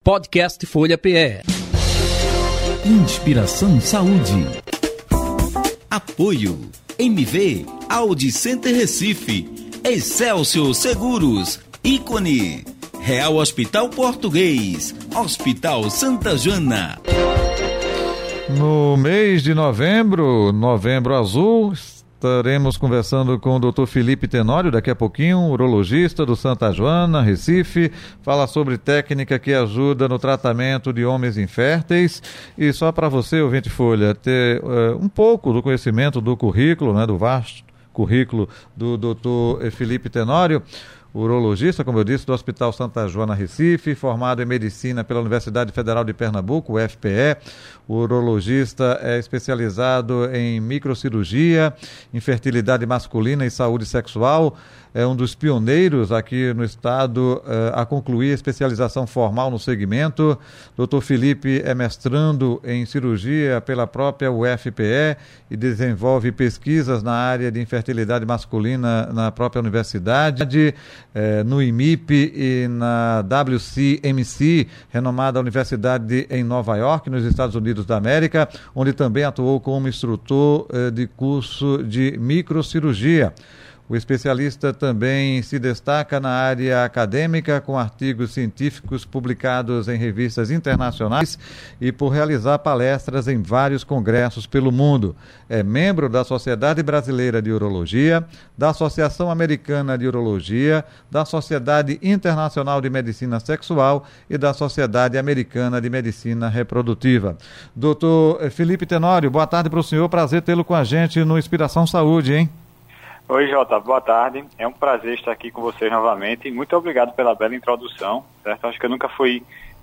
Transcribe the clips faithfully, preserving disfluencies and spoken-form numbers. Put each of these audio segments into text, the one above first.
Podcast Folha P E. Inspiração Saúde. Apoio M V Audi Center Recife, Excelsior Seguros, Ícone, Real Hospital Português, Hospital Santa Joana. No mês de novembro, Novembro Azul, estaremos conversando com o doutor Felipe Tenório, daqui a pouquinho, urologista do Santa Joana, Recife, fala sobre técnica que ajuda no tratamento de homens inférteis. E só para você, ouvinte Folha, ter uh, um pouco do conhecimento do currículo, né, do vasto currículo do doutor Felipe Tenório, urologista, como eu disse, do Hospital Santa Joana, Recife, formado em Medicina pela Universidade Federal de Pernambuco, U F P E. O urologista é especializado em microcirurgia, infertilidade masculina e saúde sexual. É um dos pioneiros aqui no estado uh, a concluir a especialização formal no segmento. doutor Felipe é mestrando em cirurgia pela própria U F P E e desenvolve pesquisas na área de infertilidade masculina na própria universidade, eh, no I M I P e na W C M C, renomada universidade em Nova York, nos Estados Unidos da América, onde também atuou como instrutor eh, de curso de microcirurgia. O especialista também se destaca na área acadêmica, com artigos científicos publicados em revistas internacionais e por realizar palestras em vários congressos pelo mundo. É membro da Sociedade Brasileira de Urologia, da Associação Americana de Urologia, da Sociedade Internacional de Medicina Sexual e da Sociedade Americana de Medicina Reprodutiva. doutor Felipe Tenório, boa tarde para o senhor, prazer tê-lo com a gente no Inspiração Saúde, hein? Oi, Jota, boa tarde. É um prazer estar aqui com vocês novamente e muito obrigado pela bela introdução, certo? Acho que eu nunca fui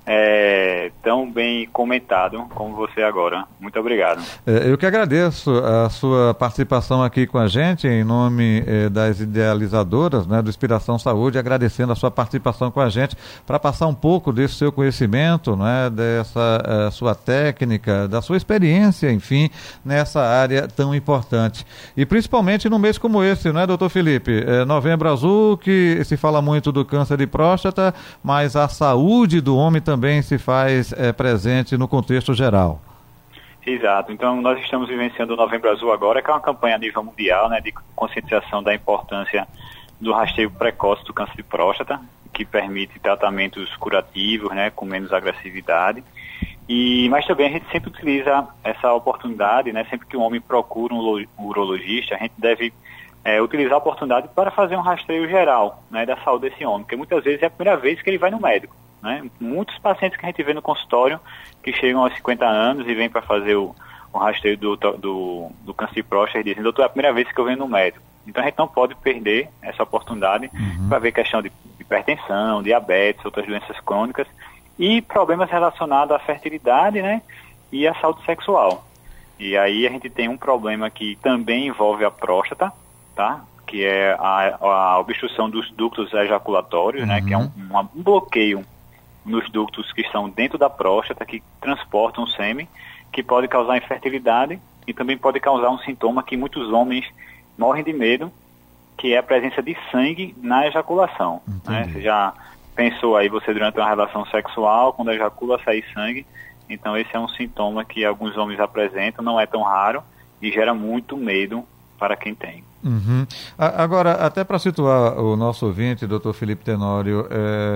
é, tão bem comentado como você agora. Muito obrigado. É, eu que agradeço a sua participação aqui com a gente, em nome é, das idealizadoras, né, do Inspiração Saúde, agradecendo a sua participação com a gente para passar um pouco desse seu conhecimento, né, dessa é, sua técnica, da sua experiência, enfim, nessa área tão importante. E principalmente num mês como esse, não é, doutor Felipe? É, Novembro Azul, que se fala muito do câncer de próstata, mas a saúde do homem também também se faz é, presente no contexto geral. Exato. Então, nós estamos vivenciando o Novembro Azul agora, que é uma campanha a nível mundial, né, de conscientização da importância do rastreio precoce do câncer de próstata, que permite tratamentos curativos, né, com menos agressividade. E, mas também a gente sempre utiliza essa oportunidade, né, sempre que um homem procura um urologista, a gente deve é, utilizar a oportunidade para fazer um rastreio geral, né, da saúde desse homem, porque muitas vezes é a primeira vez que ele vai no médico. Né? Muitos pacientes que a gente vê no consultório que chegam aos cinquenta anos e vêm para fazer o, o rastreio do, do, do câncer de próstata e dizem, doutor, é a primeira vez que eu venho no médico. Então a gente não pode perder essa oportunidade uhum. para ver questão de hipertensão, diabetes, outras doenças crônicas e problemas relacionados à fertilidade, né, e à saúde sexual. E aí a gente tem um problema que também envolve a próstata, tá? Que é a, a obstrução dos ductos ejaculatórios, uhum. né, que é um, um bloqueio nos ductos que estão dentro da próstata, que transportam o sêmen, que pode causar infertilidade e também pode causar um sintoma que muitos homens morrem de medo, que é a presença de sangue na ejaculação. Né? Você já pensou aí, você durante uma relação sexual, quando ejacula, sair sangue? Então esse é um sintoma que alguns homens apresentam, não é tão raro e gera muito medo para quem tem. Uhum. Agora, até para situar o nosso ouvinte, doutor Felipe Tenório,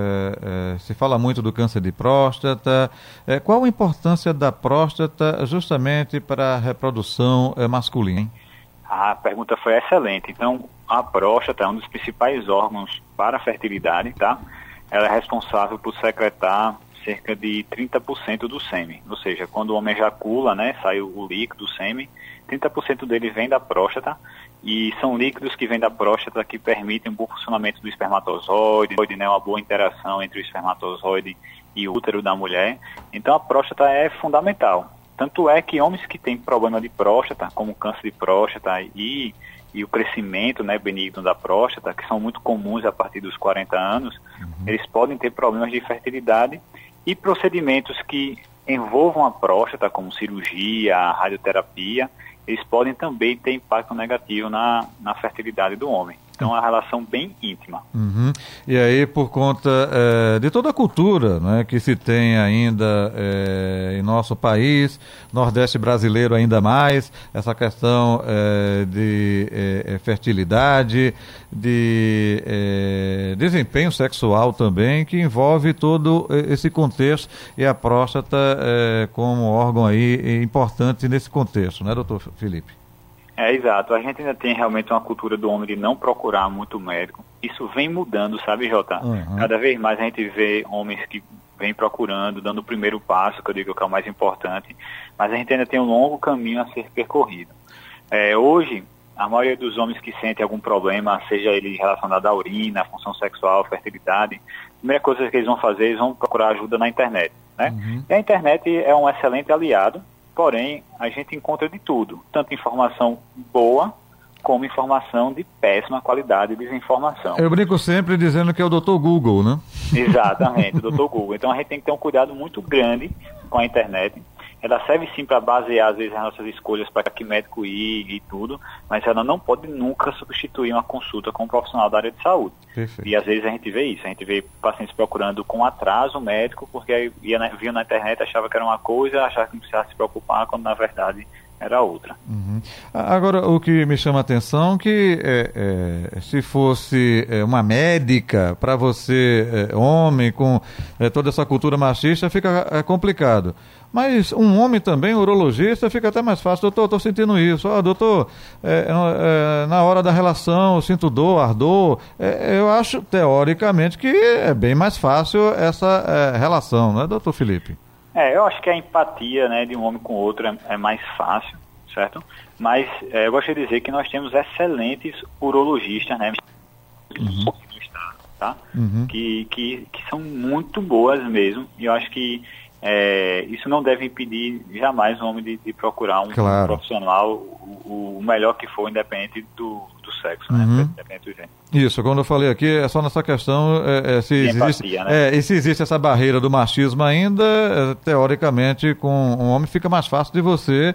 é, é, se fala muito do câncer de próstata. É, qual a importância da próstata justamente para a reprodução é, masculina? Hein? A pergunta foi excelente. Então, a próstata é um dos principais órgãos para a fertilidade, tá? Ela é responsável por secretar cerca de trinta por cento do sêmen. Ou seja, quando o homem ejacula, né, sai o líquido do sêmen, trinta por cento dele vem da próstata e são líquidos que vêm da próstata que permitem um bom funcionamento do espermatozoide, né, uma boa interação entre o espermatozoide e o útero da mulher. Então a próstata é fundamental. Tanto é que homens que têm problema de próstata, como câncer de próstata e, e o crescimento, né, benigno da próstata, que são muito comuns a partir dos quarenta anos, uhum. eles podem ter problemas de fertilidade e procedimentos que envolvam a próstata, como cirurgia, radioterapia, eles podem também ter impacto negativo na, na fertilidade do homem. Então, é uma relação bem íntima. Uhum. E aí, por conta é, de toda a cultura, né, que se tem ainda é, em nosso país, Nordeste brasileiro ainda mais, essa questão é, de é, fertilidade, de é, desempenho sexual também, que envolve todo esse contexto, e a próstata é, como órgão aí importante nesse contexto, né, doutor Felipe? É, exato. A gente ainda tem realmente uma cultura do homem de não procurar muito médico. Isso vem mudando, sabe, Jota? Uhum. Cada vez mais a gente vê homens que vêm procurando, dando o primeiro passo, que eu digo que é o mais importante, mas a gente ainda tem um longo caminho a ser percorrido. É, hoje, a maioria dos homens que sentem algum problema, seja ele relacionado à urina, à função sexual, fertilidade, a primeira coisa que eles vão fazer, eles vão procurar ajuda na internet, né? Uhum. E a internet é um excelente aliado. Porém, a gente encontra de tudo, tanto informação boa, como informação de péssima qualidade de desinformação. Eu brinco sempre dizendo que é o doutor Google, né? Exatamente, o doutor Google. Então a gente tem que ter um cuidado muito grande com a internet. Ela serve sim para basear, às vezes, as nossas escolhas para que médico ir e tudo, mas ela não pode nunca substituir uma consulta com um profissional da área de saúde. Perfeito. E às vezes a gente vê isso, a gente vê pacientes procurando com atraso médico, porque ia na, via na internet, achava que era uma coisa, achava que não precisava se preocupar, quando na verdade era outra. Uhum. Agora, o que me chama a atenção é que é, é, se fosse é, uma médica, para você, é, homem, com é, toda essa cultura machista, fica é, complicado. Mas um homem também, urologista, fica até mais fácil. Doutor, estou sentindo isso. Ah, doutor, é, é, na hora da relação, eu sinto dor, ardor. É, eu acho, teoricamente, que é bem mais fácil essa é, relação, não é, doutor Felipe? É, eu acho que a empatia, né, de um homem com o outro é, é mais fácil, certo? Mas é, eu gostaria de dizer que nós temos excelentes urologistas, né? Uhum. Tá? Uhum. Que, que, que são muito boas mesmo. E eu acho que É, isso não deve impedir jamais o homem de, de procurar um, claro. um profissional, o, o melhor que for, independente do, do sexo, uhum. né? Independente do gênero. Isso, quando eu falei aqui, é só nessa questão, é, é, se, existe, empatia, né? é, e se existe essa barreira do machismo ainda, é, teoricamente, com um homem fica mais fácil de você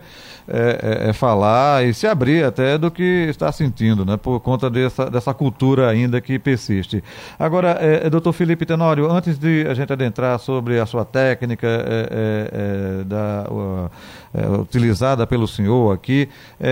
é, é, falar e se abrir até do que está sentindo, né? Por conta dessa, dessa cultura ainda que persiste. Agora, é, doutor Felipe Tenório, antes de a gente adentrar sobre a sua técnica é, é, é, da, uh, é, utilizada pelo senhor aqui,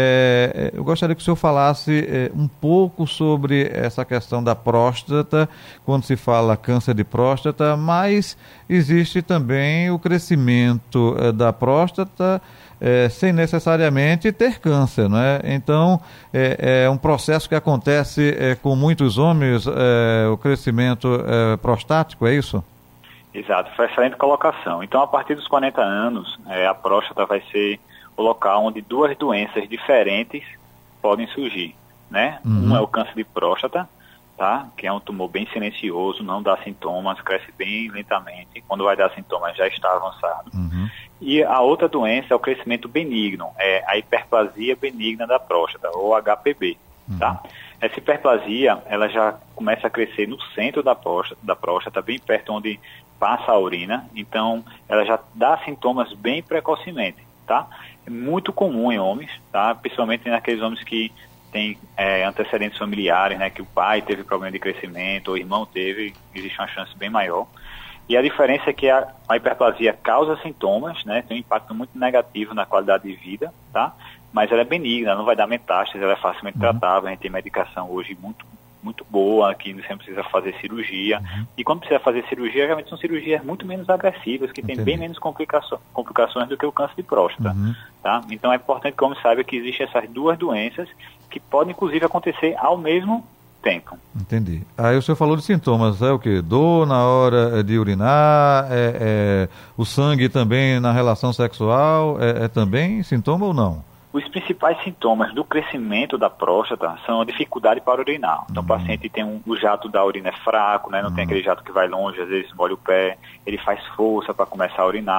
é, eu gostaria que o senhor falasse é, um pouco sobre essa questão da próstata, quando se fala câncer de próstata, mas existe também o crescimento é, da próstata é, sem necessariamente ter câncer, não é? Então, é, é um processo que acontece é, com muitos homens, é, o crescimento é, prostático, é isso? Exato, foi excelente colocação. Então, a partir dos quarenta anos, é, a próstata vai ser o local onde duas doenças diferentes podem surgir, né? Uhum. Um é o câncer de próstata, tá? Que é um tumor bem silencioso, não dá sintomas, cresce bem lentamente. Quando vai dar sintomas, já está avançado. Uhum. E a outra doença é o crescimento benigno, é a hiperplasia benigna da próstata, ou H P B, uhum. tá? Essa hiperplasia, ela já começa a crescer no centro da próstata, da próstata, bem perto onde passa a urina, então ela já dá sintomas bem precocemente, tá? É muito comum em homens, tá? Principalmente naqueles homens que têm é, antecedentes familiares, né? Que o pai teve problema de crescimento, ou o irmão teve, existe uma chance bem maior. E a diferença é que a, a hiperplasia causa sintomas, né? Tem um impacto muito negativo na qualidade de vida, tá? Mas ela é benigna, não vai dar metástase, ela é facilmente uhum. tratável, a gente tem medicação hoje muito, muito boa, que você não precisa fazer cirurgia. Uhum. E quando precisa fazer cirurgia, realmente são cirurgias muito menos agressivas, que têm bem menos complicações, complicações do que o câncer de próstata. Uhum. Tá? Então é importante que o homem saiba que existem essas duas doenças que podem, inclusive, acontecer ao mesmo tempo. Entendi. Aí o senhor falou de sintomas, é o quê? Dor na hora de urinar, é, é, o sangue também na relação sexual, é, é também sintoma ou não? Os principais sintomas do crescimento da próstata são a dificuldade para urinar. Então, uhum. o paciente tem um, o jato da urina é fraco, né? Não uhum. tem aquele jato que vai longe, às vezes molha o pé, ele faz força para começar a urinar,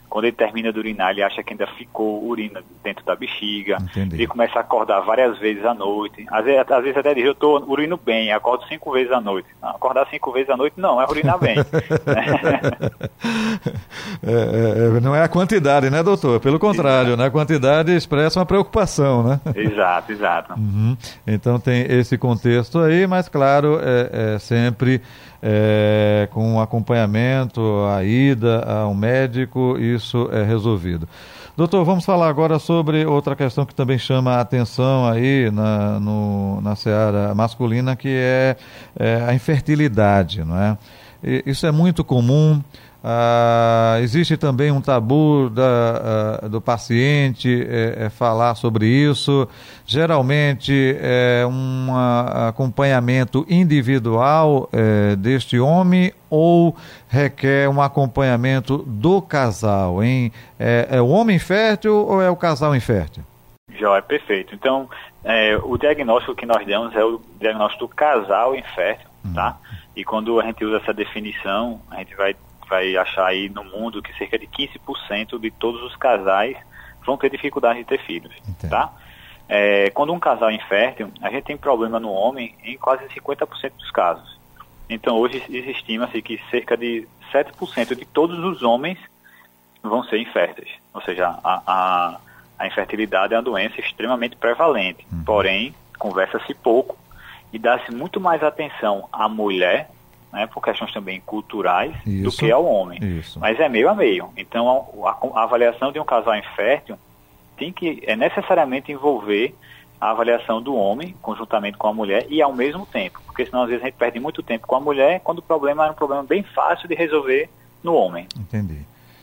Quando ele termina de urinar, ele acha que ainda ficou urina dentro da bexiga. Entendi. Ele começa a acordar várias vezes à noite. Às vezes, às vezes até diz, eu estou urino bem, acordo cinco vezes à noite. Não, acordar cinco vezes à noite não, é urinar bem. é, é, não é a quantidade, né, doutor? Pelo contrário, exato, né? A quantidade expressa uma preocupação, né? Exato, exato. Uhum. Então tem esse contexto aí, mas claro, é, é sempre é, com acompanhamento, a ida a um médico, isso é resolvido. Doutor, vamos falar agora sobre outra questão que também chama a atenção aí na, no, na seara masculina, que é, é a infertilidade, não é? E isso é muito comum. Ah, existe também um tabu da, ah, do paciente é, é falar sobre isso. Geralmente é um acompanhamento individual é, deste homem ou requer um acompanhamento do casal, hein? É, é o homem infértil ou é o casal infértil? Já é perfeito. Então, é, o diagnóstico que nós damos é o diagnóstico do casal infértil, hum. tá? E quando a gente usa essa definição, a gente vai vai achar aí no mundo que cerca de quinze por cento de todos os casais vão ter dificuldade de ter filhos, Entendi. tá? É, quando um casal é infértil, a gente tem problema no homem em quase cinquenta por cento dos casos. Então hoje estima-se que cerca de sete por cento de todos os homens vão ser inférteis. Ou seja, a, a, a infertilidade é uma doença extremamente prevalente, uhum. porém conversa-se pouco e dá-se muito mais atenção à mulher, né, por questões também culturais, Isso. do que ao homem. Isso. Mas é meio a meio. Então, a, a, a avaliação de um casal infértil tem que, é necessariamente envolver a avaliação do homem, conjuntamente com a mulher, e ao mesmo tempo. Porque senão, às vezes, a gente perde muito tempo com a mulher, quando o problema era um problema bem fácil de resolver no homem. Entendi.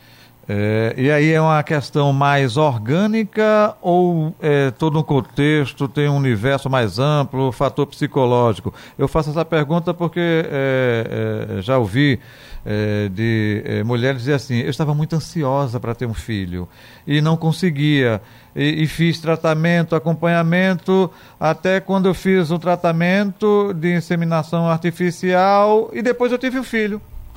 É, e aí é uma questão mais orgânica ou é, todo um contexto, tem um universo mais amplo, fator psicológico? Eu faço essa pergunta porque é, é, já ouvi é, de é, mulheres dizer assim, eu estava muito ansiosa para ter um filho e não conseguia, e, e fiz tratamento, acompanhamento, até quando eu fiz um tratamento de inseminação artificial e depois eu tive um filho.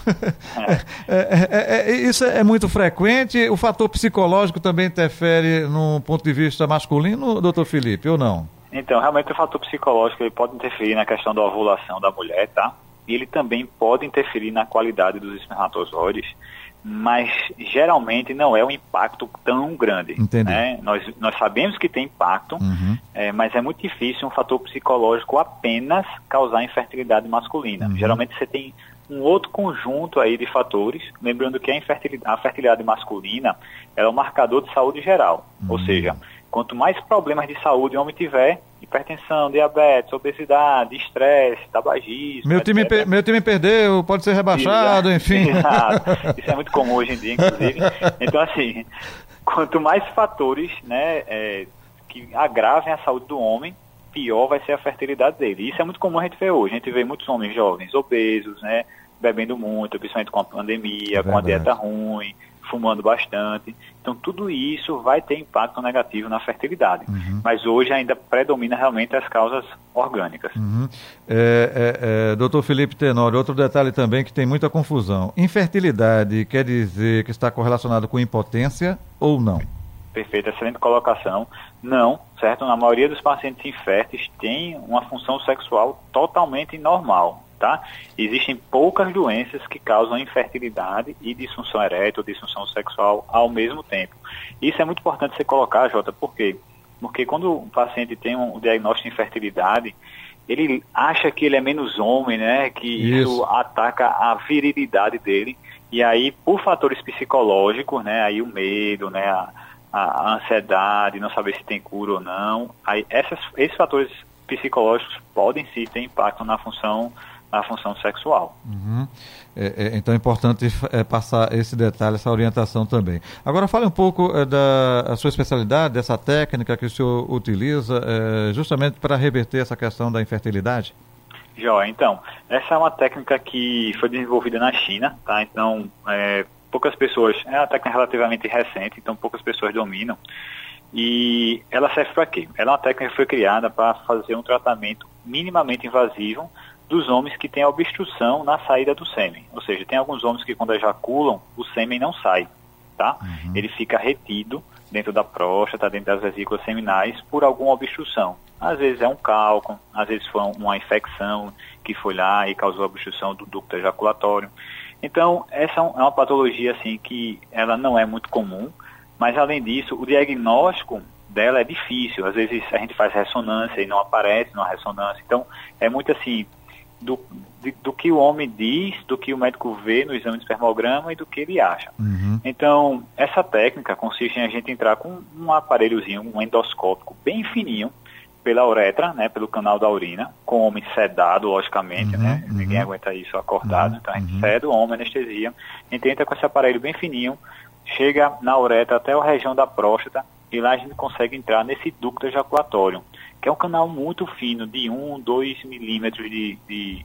É. É, é, é, isso é muito frequente. O fator psicológico também interfere no ponto de vista masculino, doutor Felipe, ou não? Então, realmente o fator psicológico ele pode interferir na questão da ovulação da mulher, tá? E ele também pode interferir na qualidade dos espermatozoides, mas geralmente não é um impacto tão grande. Entendi. Né? Nós, nós sabemos que tem impacto, uhum. é, mas é muito difícil um fator psicológico apenas causar infertilidade masculina. Uhum. Geralmente você tem um outro conjunto aí de fatores, lembrando que a infertilidade, a fertilidade masculina ela é um marcador de saúde geral, uhum. ou seja, quanto mais problemas de saúde o homem tiver, hipertensão, diabetes, obesidade, estresse, tabagismo, meu time, per, meu time perdeu, pode ser rebaixado, Exato. enfim. Exato. Isso é muito comum hoje em dia, inclusive. Então, assim, quanto mais fatores, né, é, que agravem a saúde do homem, pior vai ser a fertilidade dele. Isso é muito comum a gente ver hoje. A gente vê muitos homens jovens obesos, né, bebendo muito, principalmente com a pandemia, é com a dieta ruim, fumando bastante. Então, tudo isso vai ter impacto negativo na fertilidade. Uhum. Mas hoje ainda predomina realmente as causas orgânicas. Uhum. É, é, é, doutor Felipe Tenório, outro detalhe também que tem muita confusão. Infertilidade quer dizer que está correlacionado com impotência ou não? Perfeito, excelente colocação. Não, certo? Na maioria dos pacientes inférteis tem uma função sexual totalmente normal, tá? Existem poucas doenças que causam infertilidade e disfunção erétil, disfunção sexual ao mesmo tempo. Isso é muito importante você colocar, Jota, por quê? Porque quando o paciente tem um diagnóstico de infertilidade, ele acha que ele é menos homem, né? Que isso, isso ataca a virilidade dele. E aí, por fatores psicológicos, né? Aí o medo, né? A, a ansiedade, não saber se tem cura ou não. Aí essas, esses fatores psicológicos podem sim ter impacto na função, na função sexual. Uhum. É, é, então é importante é, passar esse detalhe, essa orientação também. Agora fale um pouco é, da a sua especialidade, dessa técnica que o senhor utiliza é, justamente para reverter essa questão da infertilidade. Jó, então, essa é uma técnica que foi desenvolvida na China, tá? Então, é, poucas pessoas, é uma técnica relativamente recente, então poucas pessoas dominam. E ela serve para quê? Ela é uma técnica que foi criada para fazer um tratamento minimamente invasivo dos homens que têm obstrução na saída do sêmen. Ou seja, tem alguns homens que quando ejaculam, o sêmen não sai. tá? Uhum. Ele fica retido dentro da próstata, dentro das vesículas seminais, por alguma obstrução. Às vezes é um cálculo, às vezes foi uma infecção que foi lá e causou obstrução do ducto ejaculatório. Então, essa é uma patologia assim que ela não é muito comum, mas além disso, o diagnóstico dela é difícil. Às vezes a gente faz ressonância e não aparece numa ressonância. Então, é muito assim, do, de, do que o homem diz, do que o médico vê no exame de espermograma e do que ele acha. Uhum. Então, essa técnica consiste em a gente entrar com um aparelhozinho, um endoscópico bem fininho, pela uretra, né, pelo canal da urina, com o homem sedado, logicamente, uhum, né, uhum. ninguém aguenta isso acordado, uhum, então a gente uhum. cede o homem, anestesia, a gente entra com esse aparelho bem fininho, chega na uretra até a região da próstata, e lá a gente consegue entrar nesse ducto ejaculatório, que é um canal muito fino, de um, dois milímetros de, de,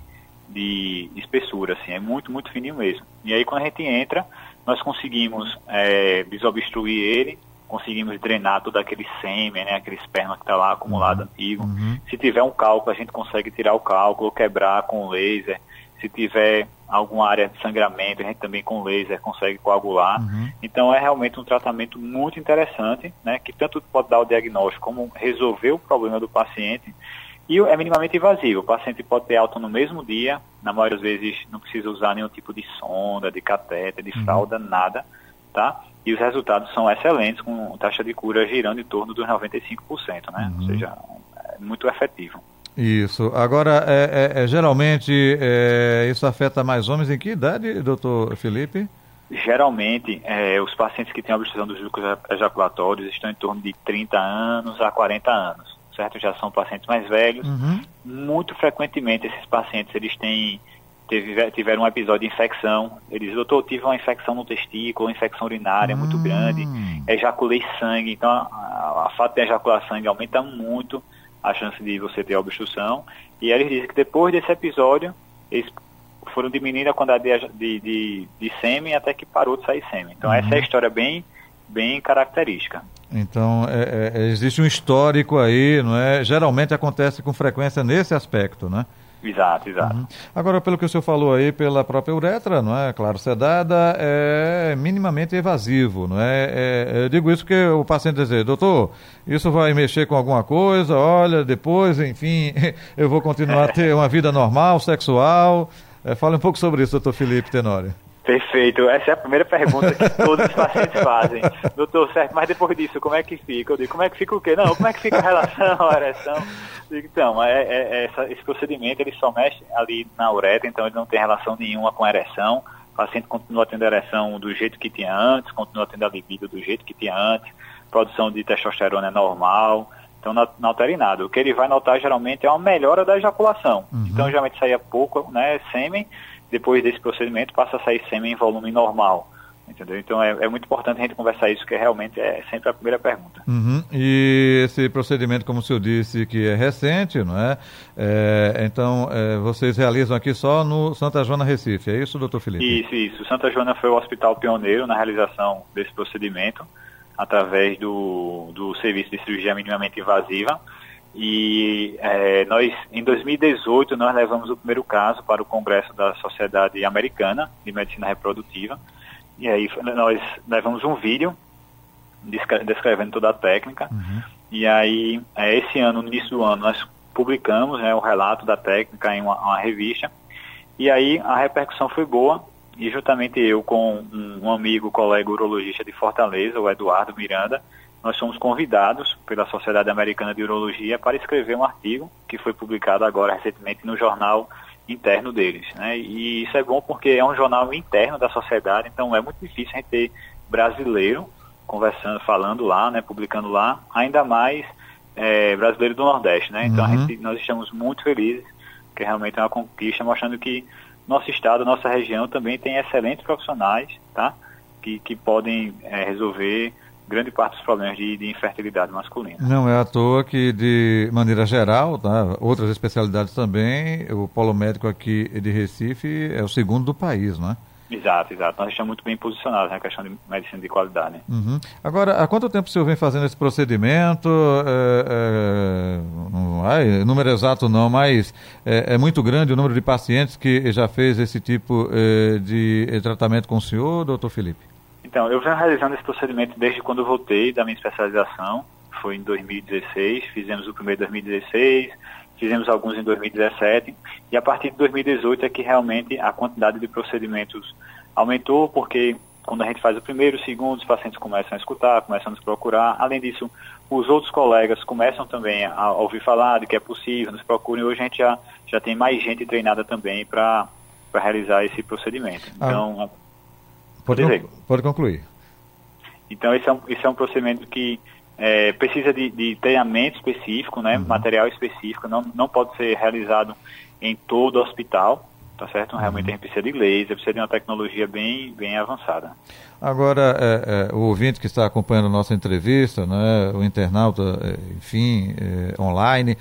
de espessura, assim, é muito, muito fininho mesmo. E aí quando a gente entra, nós conseguimos é, desobstruir ele, conseguimos drenar todo aquele sêmen, né, aquele esperma que está lá acumulado uhum. antigo. Uhum. Se tiver um cálculo, a gente consegue tirar o cálculo, quebrar com laser. Se tiver alguma área de sangramento, a gente também com laser consegue coagular. Uhum. Então é realmente um tratamento muito interessante, né, que tanto pode dar o diagnóstico como resolver o problema do paciente. E é minimamente invasivo. O paciente pode ter alta no mesmo dia, na maioria das vezes não precisa usar nenhum tipo de sonda, de catéter, de fralda, uhum. nada, tá? E os resultados são excelentes, com taxa de cura girando em torno dos noventa e cinco por cento, né? Uhum. Ou seja, é muito efetivo. Isso. Agora, é, é, é, geralmente, é, isso afeta mais homens em que idade, doutor Felipe? Geralmente, é, os pacientes que têm obstrução dos ductos ejaculatórios estão em torno de trinta anos a quarenta anos, certo? Já são pacientes mais velhos. Uhum. Muito frequentemente, esses pacientes, eles têm... tiveram um episódio de infecção, eles dizem, doutor, eu tive uma infecção no testículo, uma infecção urinária hum. muito grande, ejaculei sangue, então a, a, a fato de ejacular sangue aumenta muito a chance de você ter obstrução, e eles dizem que depois desse episódio, eles foram diminuindo a quantidade de, de, de, de sêmen até que parou de sair sêmen. Então uhum. essa é a história bem, bem característica. Então, é, é, existe um histórico aí, não é? Geralmente acontece com frequência nesse aspecto, né? Exato, exato. Uhum. Agora, pelo que o senhor falou aí, pela própria uretra, não é? Claro, sedada é minimamente evasivo, não é? é eu digo isso porque o paciente diz, doutor, isso vai mexer com alguma coisa, olha, depois, enfim, eu vou continuar a ter uma vida normal, sexual. É, fale um pouco sobre isso, doutor Felipe Tenório. Perfeito, essa é a primeira pergunta que todos os pacientes fazem. Doutor, certo, mas depois disso, como é que fica? Eu digo, como é que fica o quê? Não, como é que fica a relação, a ereção? Eu digo, então, é, é, é essa, esse procedimento, ele só mexe ali na uretra, então ele não tem relação nenhuma com a ereção. O paciente continua tendo a ereção do jeito que tinha antes, continua tendo a libido do jeito que tinha antes, produção de testosterona é normal, então não, não altera em nada. O que ele vai notar geralmente é uma melhora da ejaculação. Uhum. Então geralmente saía pouco, né, sêmen. Depois desse procedimento passa a sair sêmen em volume normal, entendeu? Então é, é muito importante a gente conversar isso, que realmente é sempre a primeira pergunta. Uhum. E esse procedimento, como o senhor disse, que é recente, não é? é então, é, vocês realizam aqui só no Santa Joana, Recife, é isso, doutor Felipe? Isso, isso. Santa Joana foi o hospital pioneiro na realização desse procedimento, através do, do serviço de cirurgia minimamente invasiva. E é, nós, em dois mil e dezoito, nós levamos o primeiro caso para o Congresso da Sociedade Americana de Medicina Reprodutiva. E aí nós levamos um vídeo descrevendo toda a técnica. Uhum. E aí, é, esse ano, no início do ano, nós publicamos, né, o relato da técnica em uma, uma revista. E aí a repercussão foi boa. E juntamente eu com um, um amigo, colega urologista de Fortaleza, o Eduardo Miranda, nós fomos convidados pela Sociedade Americana de Urologia para escrever um artigo que foi publicado agora recentemente no jornal interno deles, né? E isso é bom porque é um jornal interno da sociedade, então é muito difícil a gente ter brasileiro conversando, falando lá, né, publicando lá, ainda mais é, brasileiro do Nordeste, né? Então uhum. a gente, nós estamos muito felizes, porque realmente é uma conquista, mostrando que nosso estado, nossa região também tem excelentes profissionais, tá? Que, que podem é, resolver grande parte dos problemas de, de infertilidade masculina. Não é à toa que, de maneira geral, tá, outras especialidades também, o polo médico aqui de Recife é o segundo do país, não é? Exato, exato. Nós estamos muito bem posicionados na questão de medicina de qualidade. Uhum. Agora, há quanto tempo o senhor vem fazendo esse procedimento? É, é, não é, número exato não, mas é, é muito grande o número de pacientes que já fez esse tipo é, de tratamento com o senhor, doutor Felipe? Então, eu venho realizando esse procedimento desde quando eu voltei da minha especialização, foi em dois mil e dezesseis, fizemos o primeiro em dois mil e dezesseis, fizemos alguns em dois mil e dezessete, e a partir de dois mil e dezoito é que realmente a quantidade de procedimentos aumentou, porque quando a gente faz o primeiro, o segundo, os pacientes começam a escutar, começam a nos procurar. Além disso, os outros colegas começam também a ouvir falar de que é possível, nos procuram, e hoje a gente já, já tem mais gente treinada também para realizar esse procedimento. Então, ah, pode, pode, pode concluir. Então, esse é um, esse é um procedimento que é, precisa de, de treinamento específico, né, uhum. material específico, não, não pode ser realizado em todo o hospital. Tá certo? Realmente a gente precisa de laser, precisa de uma tecnologia bem, bem avançada. Agora, é, é, o ouvinte que está acompanhando a nossa entrevista, né, o internauta, é, enfim, é, online,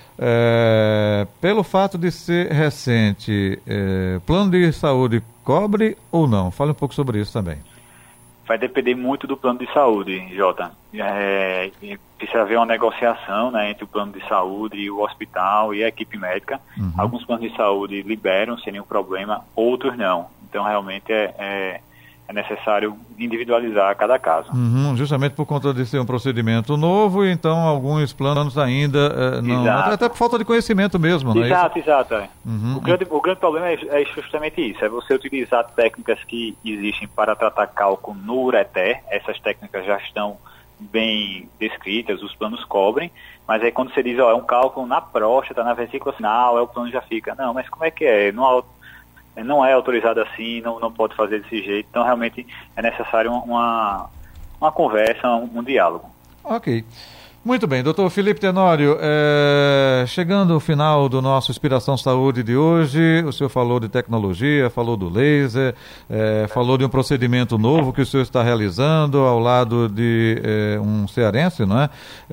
é, pelo fato de ser recente, é, plano de saúde cobre ou não? Fale um pouco sobre isso também. Vai depender muito do plano de saúde, Jota. É, precisa haver uma negociação, né, entre o plano de saúde e o hospital e a equipe médica. Uhum. Alguns planos de saúde liberam sem nenhum problema, outros não. Então, realmente, é, é, é necessário individualizar cada caso. Uhum, justamente por conta de ser um procedimento novo, então alguns planos ainda é, não... Até, até por falta de conhecimento mesmo, né? Exato, exato. É. Uhum. O, grande, o grande problema é, é justamente isso, é você utilizar técnicas que existem para tratar cálculo no ureter. Essas técnicas já estão bem descritas, os planos cobrem, mas aí quando você diz, ó, é um cálculo na próstata, na vesícula sinal, aí o plano já fica, não, mas como é que é? Não, não é autorizado assim, não, não pode fazer desse jeito, então realmente é necessário uma, uma conversa, um, um diálogo. Ok. Muito bem, doutor Felipe Tenório, é, chegando ao final do nosso Inspiração Saúde de hoje, o senhor falou de tecnologia, falou do laser, é, falou de um procedimento novo que o senhor está realizando ao lado de é, um cearense, não é?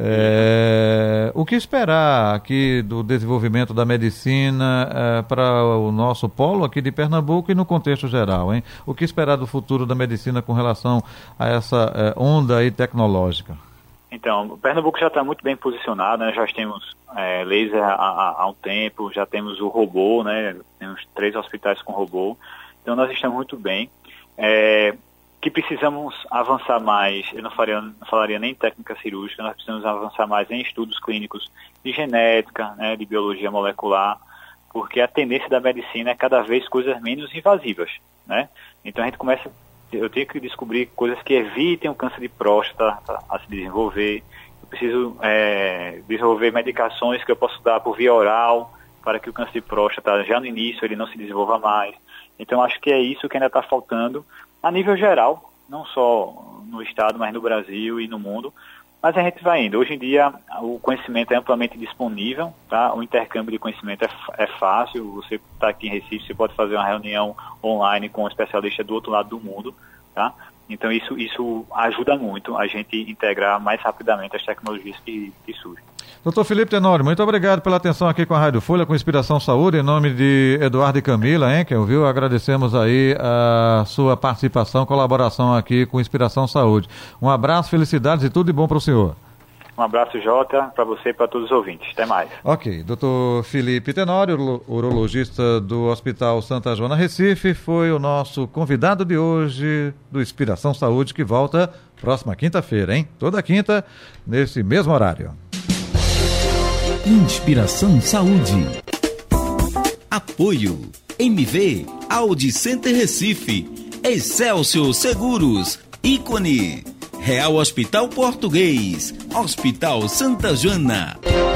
É, o que esperar aqui do desenvolvimento da medicina é, para o nosso polo aqui de Pernambuco e no contexto geral, hein? O que esperar do futuro da medicina com relação a essa é, onda aí tecnológica? Então, o Pernambuco já está muito bem posicionado, né? Já temos é, laser há, há, há um tempo, já temos o robô, né? Temos três hospitais com robô, então nós estamos muito bem. É, que precisamos avançar mais, eu não, faria, não falaria nem em técnica cirúrgica, nós precisamos avançar mais em estudos clínicos de genética, né? De biologia molecular, porque a tendência da medicina é cada vez coisas menos invasivas, né? Então a gente começa... Eu tenho que descobrir coisas que evitem o câncer de próstata a se desenvolver. Eu preciso é, desenvolver medicações que eu posso dar por via oral para que o câncer de próstata, já no início, ele não se desenvolva mais. Então, acho que é isso que ainda está faltando a nível geral, não só no estado, mas no Brasil e no mundo. Mas a gente vai indo. Hoje em dia, o conhecimento é amplamente disponível, tá? O intercâmbio de conhecimento é, é fácil. Você está aqui em Recife, você pode fazer uma reunião online com um especialista do outro lado do mundo, tá? Então, isso, isso ajuda muito a gente integrar mais rapidamente as tecnologias que, que surgem. doutor Felipe Tenório, muito obrigado pela atenção aqui com a Rádio Folha, com Inspiração Saúde, em nome de Eduardo e Camila, hein, que ouviu, agradecemos aí a sua participação, colaboração aqui com Inspiração Saúde. Um abraço, felicidades e tudo de bom para o senhor. Um abraço, Jota, para você e para todos os ouvintes. Até mais. Ok. doutor Felipe Tenório, urologista do Hospital Santa Joana, Recife, foi o nosso convidado de hoje do Inspiração Saúde, que volta próxima quinta-feira, hein? Toda quinta, nesse mesmo horário. Inspiração Saúde. Apoio M V Audi Center Recife, Excelsior Seguros, Ícone, Real Hospital Português, Hospital Santa Joana.